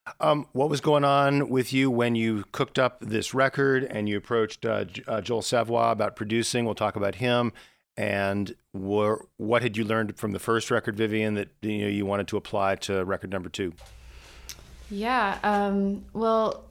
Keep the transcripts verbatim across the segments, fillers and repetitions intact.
Um, what was going on with you when you cooked up this record and you approached uh, J- uh, Joel Savoy about producing? We'll talk about him. And wh- what had you learned from the first record, Vivian, that you know you wanted to apply to record number two? Yeah. Um, well,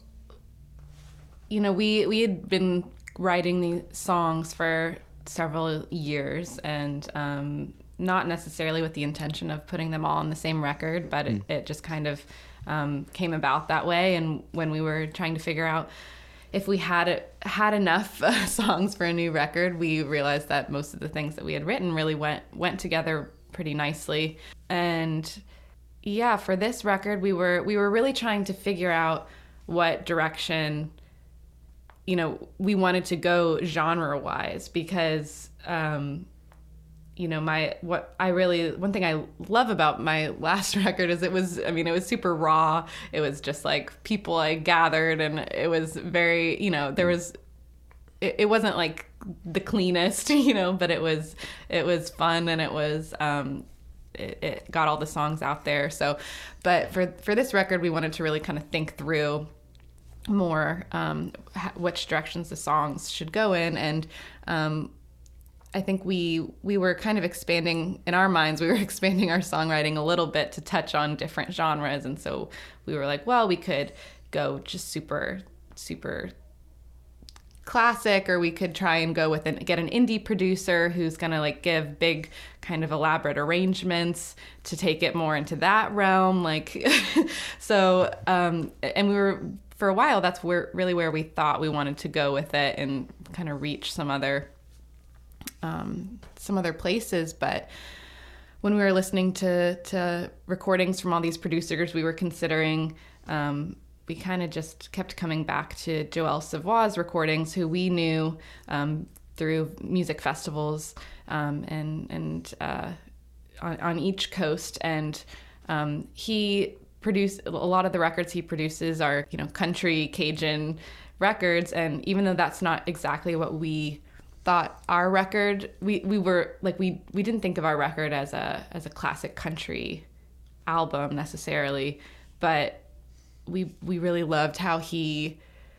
you know, we we had been writing these songs for several years, and um, not necessarily with the intention of putting them all on the same record, but it, it just kind of um, came about that way. And when we were trying to figure out if we had it, had enough uh, songs for a new record, we realized that most of the things that we had written really went went together pretty nicely. And yeah, for this record, we were we were really trying to figure out what direction, you know, we wanted to go genre-wise, because um, you know, my what I really one thing I love about my last record is it was I mean it was super raw. It was just like people I gathered, and it was very, you know, there was it, it wasn't like the cleanest, you know, but it was it was fun, and it was um it, it got all the songs out there. So but for for this record, we wanted to really kind of think through more um which directions the songs should go in. And um I think we we were kind of expanding in our minds. We were expanding our songwriting a little bit to touch on different genres, and so we were like, well, we could go just super super classic, or we could try and go with an get an indie producer who's gonna like give big kind of elaborate arrangements to take it more into that realm. Like, so um, and we were for a while. That's where really where we thought we wanted to go with it, and kind of reach some other. Um, some other places. But when we were listening to, to recordings from all these producers we were considering, um, we kind of just kept coming back to Joel Savoy's recordings, who we knew um, through music festivals um, and, and uh, on, on each coast. And um, he produced a lot of the records he produces are, you know, country Cajun records. And even though that's not exactly what we thought our record, we we were like we we didn't think of our record as a as a classic country album necessarily, but we we really loved how he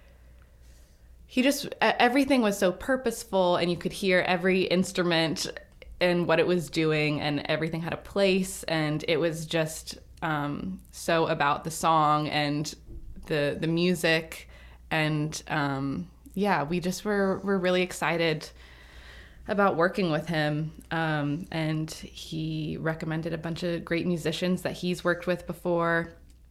he just everything was so purposeful, and you could hear every instrument and what it was doing, and everything had a place, and it was just um so about the song and the the music. And um yeah, we just were, were really excited about working with him. Um, and he recommended a bunch of great musicians that he's worked with before.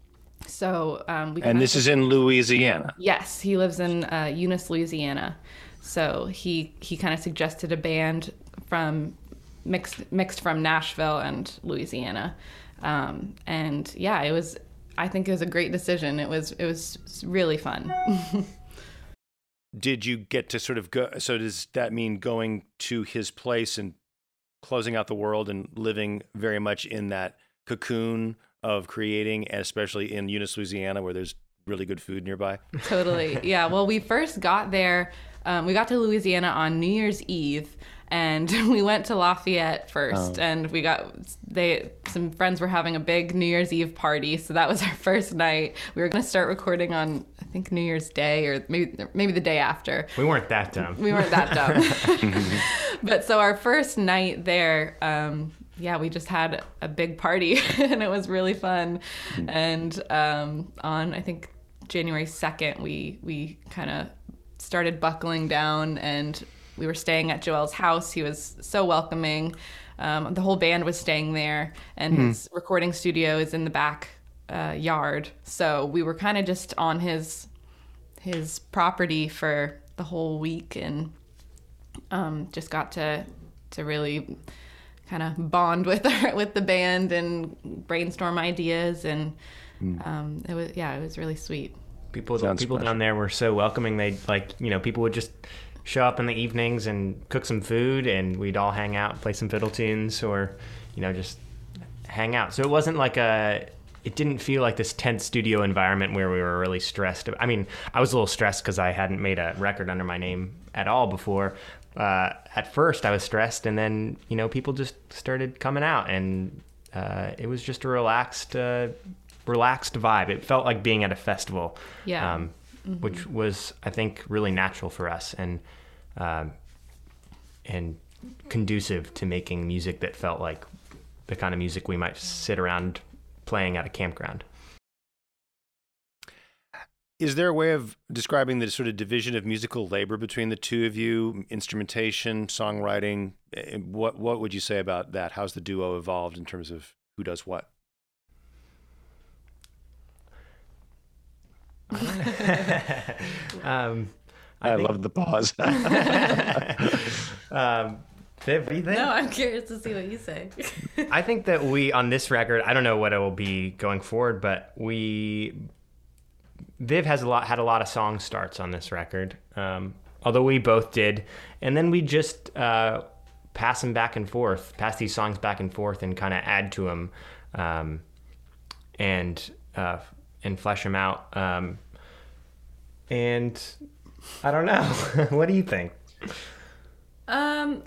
So um, we And this is in Louisiana. Yes, he lives in uh, Eunice, Louisiana. So he he kind of suggested a band from mixed mixed from Nashville and Louisiana. Um, and yeah, it was. I think it was a great decision. It was it was really fun. Did you get to sort of go, so does that mean going to his place and closing out the world and living very much in that cocoon of creating, and especially in Eunice, Louisiana, where there's really good food nearby? Totally. Yeah. Well, we first got there, um, we got to Louisiana on New Year's Eve, and we went to Lafayette first, oh. and we got, they, some friends were having a big New Year's Eve party. So that was our first night. We were going to start recording on, I think, New Year's Day, or maybe, maybe the day after. We weren't that dumb. We weren't that dumb. But so our first night there, um, yeah, we just had a big party and it was really fun. And um, on, I think, January second, we, we kind of started buckling down, and we were staying at Joel's house. He was so welcoming. Um, the whole band was staying there, and mm. his recording studio is in the back uh, yard. So we were kind of just on his his property for the whole week, and um, just got to to really kind of bond with our, with the band and brainstorm ideas. And mm. um, it was yeah, it was really sweet. People Sounds people special. Down there were so welcoming. They like you know people would just show up in the evenings and cook some food, and we'd all hang out, play some fiddle tunes, or, you know, just hang out. So it wasn't like a, it didn't feel like this tense studio environment where we were really stressed. I mean, I was a little stressed because I hadn't made a record under my name at all before. Uh, at first I was stressed, and then, you know, people just started coming out, and uh, it was just a relaxed uh, relaxed vibe. It felt like being at a festival, Yeah. um, mm-hmm. which was, I think, really natural for us and um, and conducive to making music that felt like the kind of music we might sit around playing at a campground. Is there a way of describing the sort of division of musical labor between the two of you? Instrumentation, songwriting. What what would you say about that? How's the duo evolved in terms of who does what? um, I, I think... love the pause. um, Viv, what do you think? No, I'm curious to see what you say. I think that we, on this record, I don't know what it will be going forward, but we, Viv has a lot, had a lot of song starts on this record, um, although we both did. And then we just uh, pass them back and forth, pass these songs back and forth and kind of add to them um, and, uh, and flesh them out. Um, and I don't know. What do you think? Um...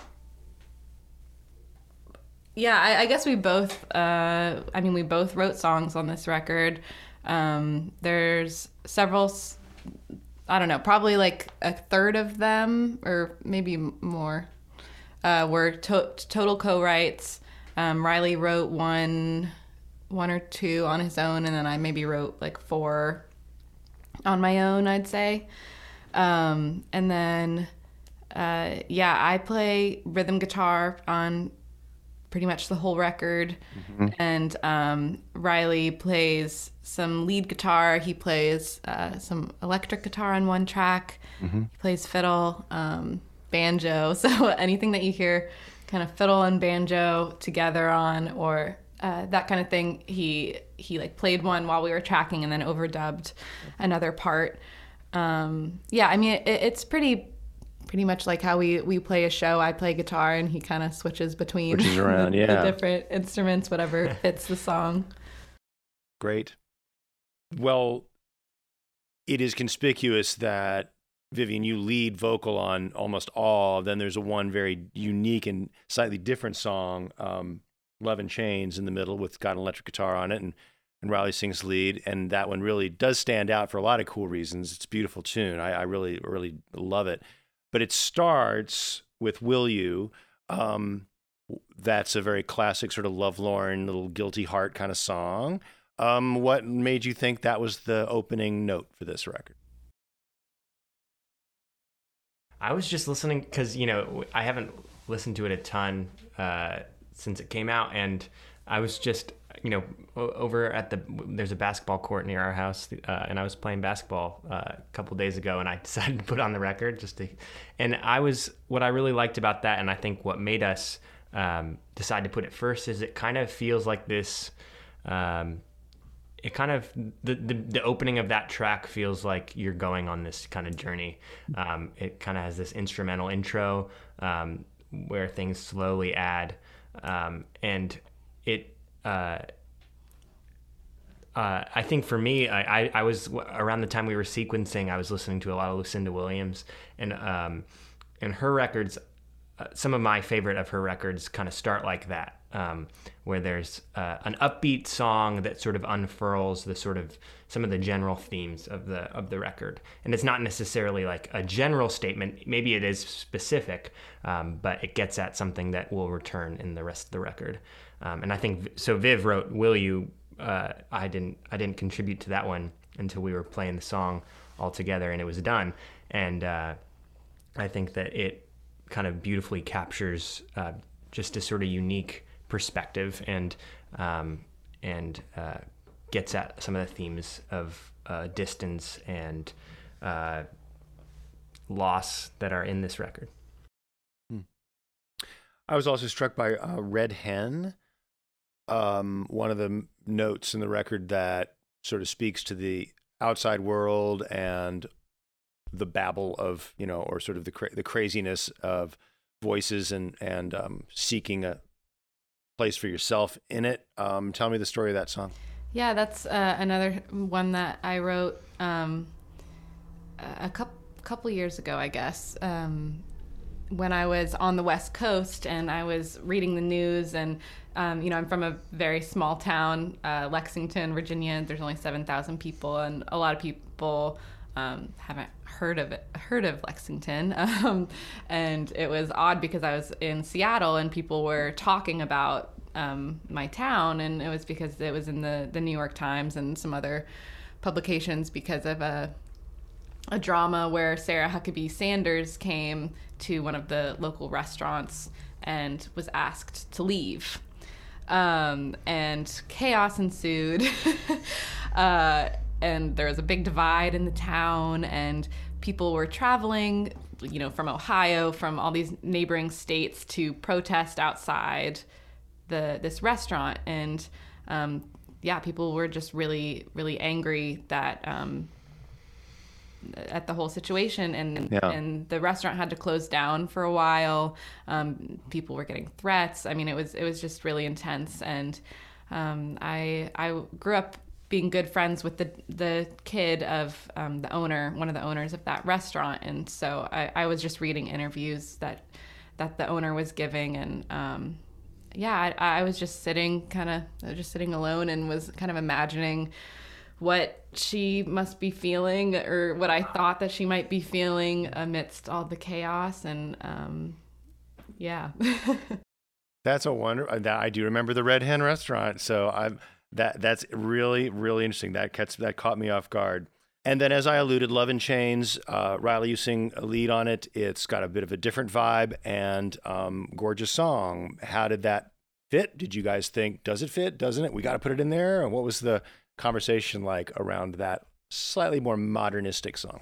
Yeah, I, I guess we both, uh, I mean, we both wrote songs on this record. Um, there's several, I don't know, probably like a third of them, or maybe more, uh, were to- total co-writes. Um, Riley wrote one, one or two on his own, and then I maybe wrote like four on my own, I'd say. Um, and then, uh, yeah, I play rhythm guitar on pretty much the whole record. Mm-hmm. And um, Riley plays some lead guitar. He plays uh, some electric guitar on one track. Mm-hmm. He plays fiddle, um, banjo. So anything that you hear kind of fiddle and banjo together on, or uh, that kind of thing, he he like played one while we were tracking and then overdubbed another part. Um, yeah, I mean, it, it's pretty pretty much like how we, we play a show. I play guitar and he kind of switches between switches around, the, yeah. the different instruments, whatever fits the song. Great. Well, it is conspicuous that, Vivian, you lead vocal on almost all. Then there's a one very unique and slightly different song, um, Love in Chains, in the middle with got an electric guitar on it, and, and Riley sings lead. And that one really does stand out for a lot of cool reasons. It's a beautiful tune. I, I really, really love it. But it starts with Will You. Um, that's a very classic sort of lovelorn, little guilty heart kind of song. Um, what made you think that was the opening note for this record? I was just listening because, you know, I haven't listened to it a ton uh, since it came out. And I was just, you know, over at the, there's a basketball court near our house, uh, and I was playing basketball uh, a couple days ago, and I decided to put on the record just to, and I was, what I really liked about that, and I think what made us um, decide to put it first, is it kind of feels like this, um, it kind of, the, the, the opening of that track feels like you're going on this kind of journey. Um, it kind of has this instrumental intro um, where things slowly add, um, and it, Uh, uh, I think for me, I, I, I was around the time we were sequencing, I was listening to a lot of Lucinda Williams, and um, and her records, uh, some of my favorite of her records kind of start like that, um, where there's uh, an upbeat song that sort of unfurls the sort of some of the general themes of the of the record, and it's not necessarily like a general statement. Maybe it is specific, um, but it gets at something that will return in the rest of the record. Um, and I think so. Viv wrote "Will You." Uh, I didn't. I didn't contribute to that one until we were playing the song all together, and it was done. And uh, I think that it kind of beautifully captures uh, just a sort of unique perspective, and um, and uh, gets at some of the themes of uh, distance and uh, loss that are in this record. Hmm. I was also struck by uh, Red Hen. Um, one of the notes in the record that sort of speaks to the outside world and the babble of, you know, or sort of the cra- the craziness of voices and and um, seeking a place for yourself in it. Um, tell me the story of that song. Yeah, that's uh, another one that I wrote um, a couple couple years ago, I guess. Um, when I was on the West Coast and I was reading the news, and um, you know, I'm from a very small town, uh, Lexington, Virginia. There's only seven thousand people, and a lot of people um, haven't heard of it, heard of Lexington. Um, and it was odd because I was in Seattle and people were talking about um, my town, and it was because it was in the the New York Times and some other publications because of a a drama where Sarah Huckabee Sanders came to one of the local restaurants and was asked to leave. Um, and chaos ensued. uh, and there was a big divide in the town, and people were traveling, you know, from Ohio, from all these neighboring states to protest outside the this restaurant. And um, yeah, people were just really, really angry that um, at the whole situation, and yeah. and the restaurant had to close down for a while. Um, people were getting threats. I mean, it was it was just really intense. And um, I I grew up being good friends with the the kid of um, the owner, one of the owners of that restaurant, and so I, I was just reading interviews that that the owner was giving, and um, yeah, I, I was just sitting kind of just sitting alone and was kind of imagining what she must be feeling, or what I thought that she might be feeling amidst all the chaos. And um, yeah. That's a wonder. That I do remember the Red Hen restaurant. So I'm that that's really, really interesting. That cuts, that caught me off guard. And then, as I alluded, Love in Chains, uh, Riley, you sing a lead on it. It's got a bit of a different vibe and um, gorgeous song. How did that fit? Did you guys think, does it fit? Doesn't it? We got to put it in there. And what was the conversation like around that slightly more modernistic song?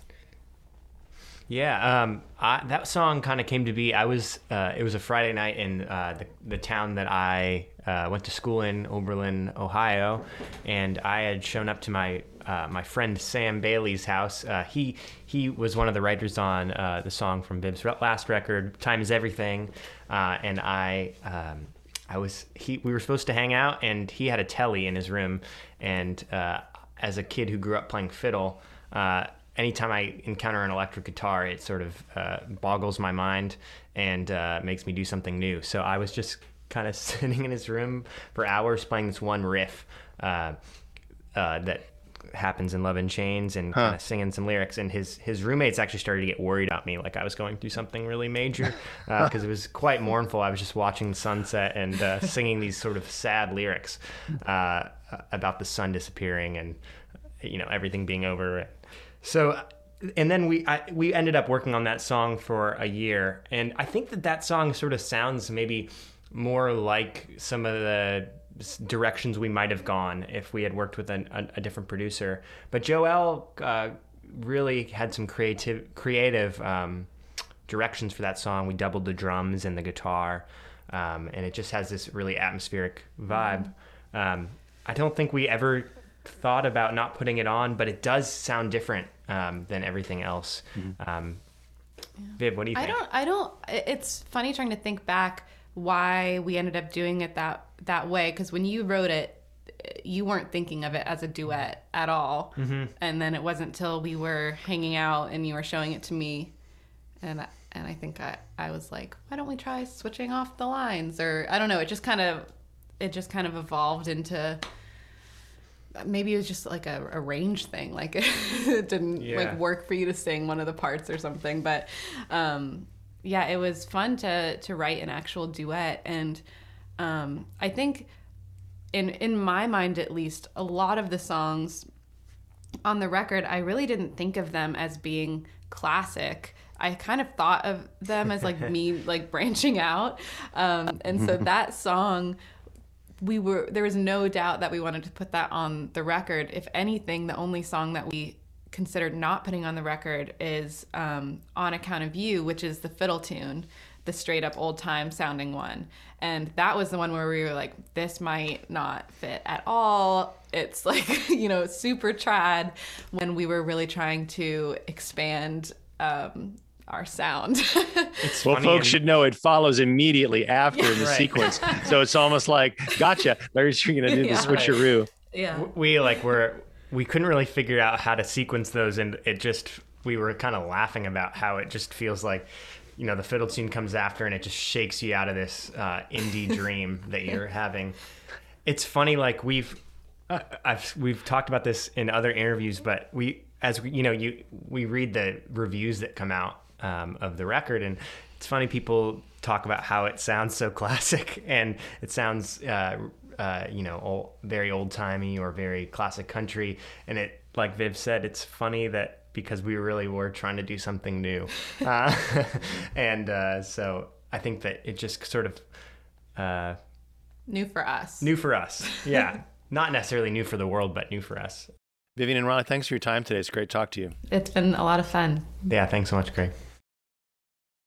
Yeah, um, I, that song kind of came to be. I was. Uh, it was a Friday night in uh, the the town that I uh, went to school in, Oberlin, Ohio, and I had shown up to my uh, my friend Sam Bailey's house. Uh, he he was one of the writers on uh, the song from Bibbs' last record, "Time Is Everything," uh, and I. Um, I was he. We were supposed to hang out, and he had a telly in his room. And uh, as a kid who grew up playing fiddle, uh, anytime I encounter an electric guitar, it sort of uh, boggles my mind and uh, makes me do something new. So I was just kind of sitting in his room for hours playing this one riff uh, uh, that happens in Love in Chains, and huh. kind of singing some lyrics. And his his roommates actually started to get worried about me, like I was going through something really major, because uh, it was quite mournful. I was just watching the sunset and uh, singing these sort of sad lyrics uh, about the sun disappearing and, you know, everything being over. So, and then we I, we ended up working on that song for a year, and I think that that song sort of sounds maybe more like some of the directions we might have gone if we had worked with an, a, a different producer. But Joel uh, really had some creative creative um, directions for that song. We doubled the drums and the guitar, um, and it just has this really atmospheric vibe. Um, I don't think we ever thought about not putting it on, but it does sound different um, than everything else. Mm-hmm. Um, yeah. Viv, what do you think? I don't, I don't, it's funny trying to think back why we ended up doing it that that way, because when you wrote it, you weren't thinking of it as a duet at all. Mm-hmm. And then it wasn't until we were hanging out and you were showing it to me, and I, and I think I, I was like, why don't we try switching off the lines? Or I don't know, it just kind of it just kind of evolved into, maybe it was just like a, a range thing, like it didn't yeah. like work for you to sing one of the parts or something. But um yeah, it was fun to to write an actual duet. And um, I think, in in my mind at least, a lot of the songs on the record, I really didn't think of them as being classic. I kind of thought of them as like me like branching out. Um, and so that song, we were there was no doubt that we wanted to put that on the record. If anything, the only song that we considered not putting on the record is um, On Account of You, which is the fiddle tune, the straight up old time sounding one. And that was the one where we were like, this might not fit at all. It's like, you know, super trad, when we were really trying to expand um, our sound. It's well, folks and... should know it follows immediately after yeah, the right. sequence. So it's almost like, gotcha, Larry's going to do yeah. the switcheroo. Right. Yeah. We like were... we couldn't really figure out how to sequence those, and it just, we were kind of laughing about how it just feels like you know, the fiddle tune comes after and it just shakes you out of this uh, indie dream that you're having. It's funny, like we've, uh, I've, we've talked about this in other interviews, but we, as we, you know, you, we read the reviews that come out um, of the record, and it's funny, people talk about how it sounds so classic and it sounds, uh, uh, you know, old, very old timey or very classic country. And it, like Viv said, it's funny that because we really were trying to do something new. Uh, and uh, so I think that it just sort of... Uh, new for us. New for us, yeah. Not necessarily new for the world, but new for us. Vivian and Ronnie, thanks for your time today. It's great to talk to you. It's been a lot of fun. Yeah, thanks so much, Greg.